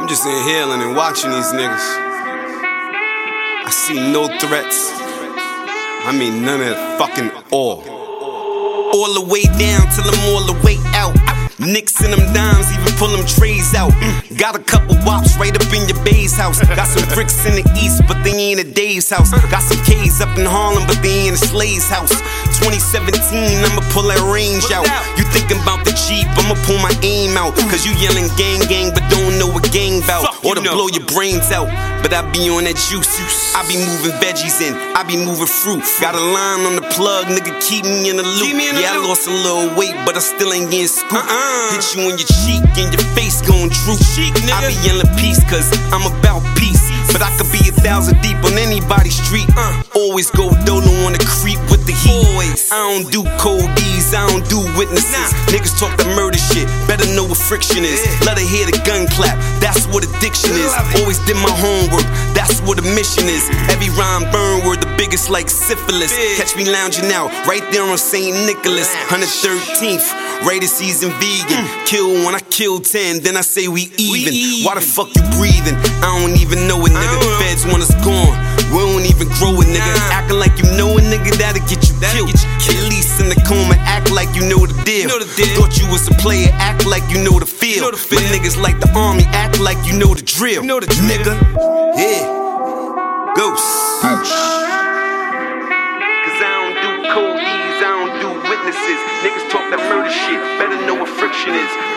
I'm just inhaling and watching these niggas. I see no threats. I mean none at fucking all. All the way down till I'm all the way out. Nicks in them dimes, even pull them trays out. Got a couple wops right up in your bae's house. Got some bricks in the east, but they ain't a Dave's house. Got some K's up in Harlem, but they ain't a Slay's house. 2017, I'ma pull that range out. You thinking about the Jeep, I'ma pull my aim out. Cause you yelling gang gang, but don't know what gang bout. Or to blow your brains out. But I be on that juice. I be moving veggies in, I be moving fruit. Got a line on the plug, nigga, keep me in the loop. Yeah, I lost a little weight, but I still ain't getting scooped. Hit you on your cheek and your face gon' droop. I be yelling peace cause I'm about peace. But I could be 1,000 deep on anybody's street. Always go dolo on the creep with the heat. I don't do cold D's, I don't do witnesses. Niggas talk that murder shit, better know what friction is. Let her hear the gun clap, that's what addiction is. Always did my homework, that's what a mission is. Every rhyme burn word, the biggest like syphilis. Catch me lounging out, right there on St. Nicholas. 113th, rated season vegan. Kill one, I kill 10, then I say we even. Why the fuck you breathing? I don't even know it, nigga. The feds want us gone, we don't even grow it, nigga. Acting like you know a nigga, that'll get you killed. At least in the coma, act like you know the deal. Thought you was a player, act like you know the field. My niggas like the army, act like you know the drill. Nigga, yeah, ghost. Cause I don't do cold D's, I don't do witnesses. Niggas talk that murder shit, better know what friction is.